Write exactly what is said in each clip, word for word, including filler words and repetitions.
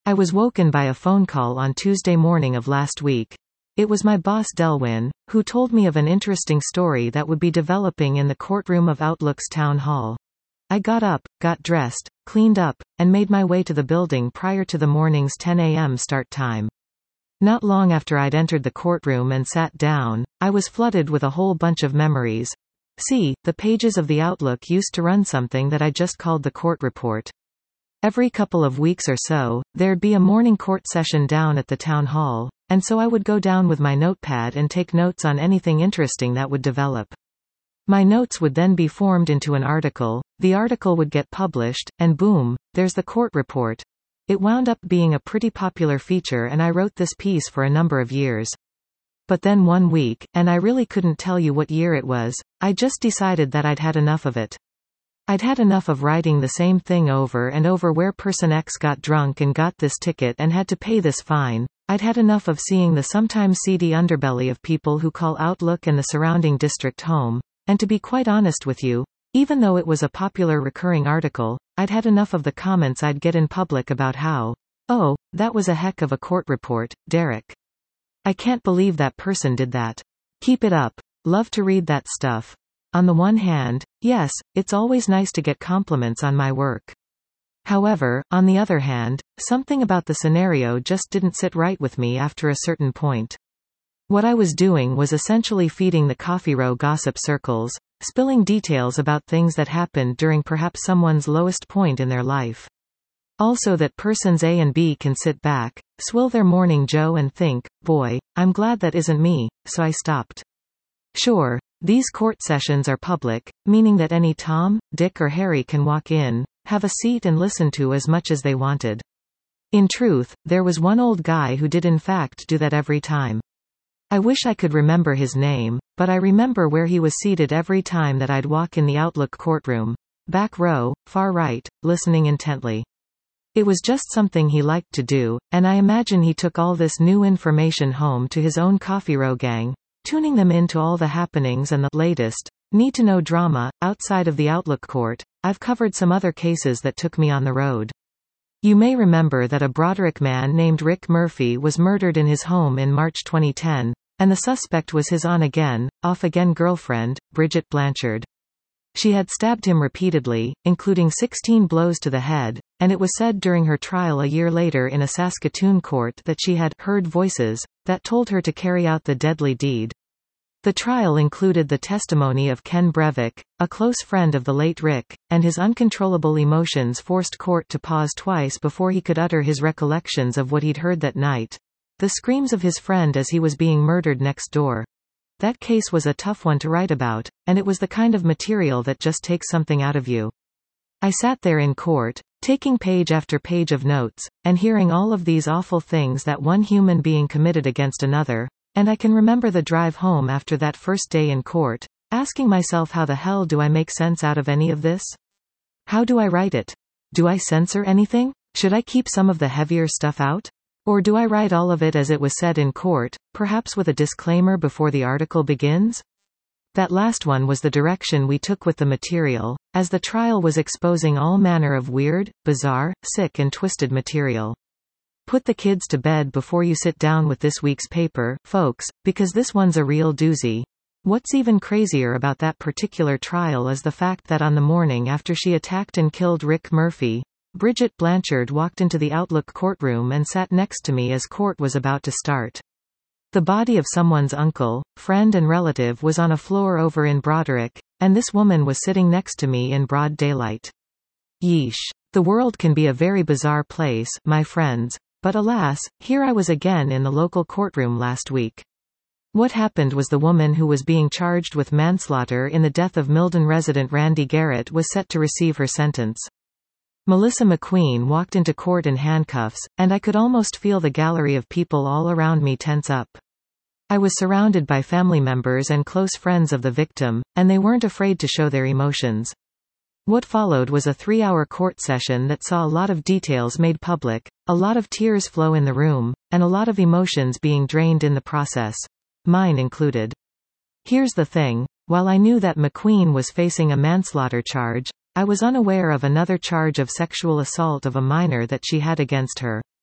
I was woken by a phone call on Tuesday morning of last week. It was my boss Delwyn, who told me of an interesting story that would be developing in the courtroom of Outlook's town hall. I got up, got dressed, cleaned up, and made my way to the building prior to the morning's ten a m start time. Not long after I'd entered the courtroom and sat down, I was flooded with a whole bunch of memories. See, the pages of the Outlook used to run something that I just called the court report. Every couple of weeks or so, there'd be a morning court session down at the town hall, and so I would go down with my notepad and take notes on anything interesting that would develop. My notes would then be formed into an article, the article would get published, and boom, there's the court report. It wound up being a pretty popular feature, and I wrote this piece for a number of years. But then one week, and I really couldn't tell you what year it was, I just decided that I'd had enough of it. I'd had enough of writing the same thing over and over, where person X got drunk and got this ticket and had to pay this fine. I'd had enough of seeing the sometimes seedy underbelly of people who call Outlook and the surrounding district home. And to be quite honest with you, even though it was a popular recurring article, I'd had enough of the comments I'd get in public about how, oh, that was a heck of a court report, Derek. I can't believe that person did that. Keep it up. Love to read that stuff. On the one hand, yes, it's always nice to get compliments on my work. However, on the other hand, something about the scenario just didn't sit right with me after a certain point. What I was doing was essentially feeding the coffee row gossip circles, spilling details about things that happened during perhaps someone's lowest point in their life. Also that persons A and B can sit back, swill their morning joe and think, boy, I'm glad that isn't me, so I stopped. Sure, these court sessions are public, meaning that any Tom, Dick or Harry can walk in, have a seat and listen to as much as they wanted. In truth, there was one old guy who did in fact do that every time. I wish I could remember his name, but I remember where he was seated every time that I'd walk in the Outlook courtroom. Back row, far right, listening intently. It was just something he liked to do, and I imagine he took all this new information home to his own coffee row gang, tuning them into all the happenings and the latest, need-to-know drama. Outside of the Outlook court, I've covered some other cases that took me on the road. You may remember that a Broderick man named Rick Murphy was murdered in his home in March twenty ten, and the suspect was his on-again, off-again girlfriend, Bridget Blanchard. She had stabbed him repeatedly, including sixteen blows to the head, and it was said during her trial a year later in a Saskatoon court that she had heard voices that told her to carry out the deadly deed. The trial included the testimony of Ken Breivik, a close friend of the late Rick, and his uncontrollable emotions forced court to pause twice before he could utter his recollections of what he'd heard that night. The screams of his friend as he was being murdered next door. That case was a tough one to write about, and it was the kind of material that just takes something out of you. I sat there in court, taking page after page of notes, and hearing all of these awful things that one human being committed against another, and I can remember the drive home after that first day in court, asking myself, how the hell do I make sense out of any of this? How do I write it? Do I censor anything? Should I keep some of the heavier stuff out? Or do I write all of it as it was said in court, perhaps with a disclaimer before the article begins? That last one was the direction we took with the material, as the trial was exposing all manner of weird, bizarre, sick and twisted material. Put the kids to bed before you sit down with this week's paper, folks, because this one's a real doozy. What's even crazier about that particular trial is the fact that on the morning after she attacked and killed Rick Murphy, Bridget Blanchard walked into the Outlook courtroom and sat next to me as court was about to start. The body of someone's uncle, friend and relative was on a floor over in Broderick, and this woman was sitting next to me in broad daylight. Yeesh. The world can be a very bizarre place, my friends, but alas, here I was again in the local courtroom last week. What happened was the woman who was being charged with manslaughter in the death of Milden resident Randy Garrett was set to receive her sentence. Melissa McQueen walked into court in handcuffs, and I could almost feel the gallery of people all around me tense up. I was surrounded by family members and close friends of the victim, and they weren't afraid to show their emotions. What followed was a three-hour court session that saw a lot of details made public, a lot of tears flow in the room, and a lot of emotions being drained in the process. Mine included. Here's the thing, while I knew that McQueen was facing a manslaughter charge, I was unaware of another charge of sexual assault of a minor that she had against her.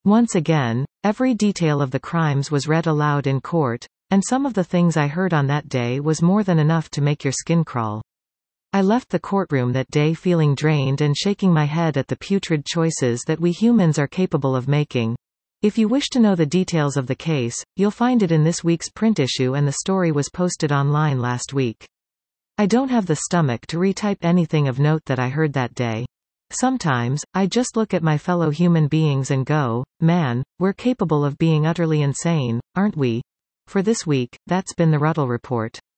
Once again, every detail of the crimes was read aloud in court, and some of the things I heard on that day was more than enough to make your skin crawl. I left the courtroom that day feeling drained and shaking my head at the putrid choices that we humans are capable of making. If you wish to know the details of the case, you'll find it in this week's print issue, and the story was posted online last week. I don't have the stomach to retype anything of note that I heard that day. Sometimes, I just look at my fellow human beings and go, man, we're capable of being utterly insane, aren't we? For this week, that's been the Ruddle Report.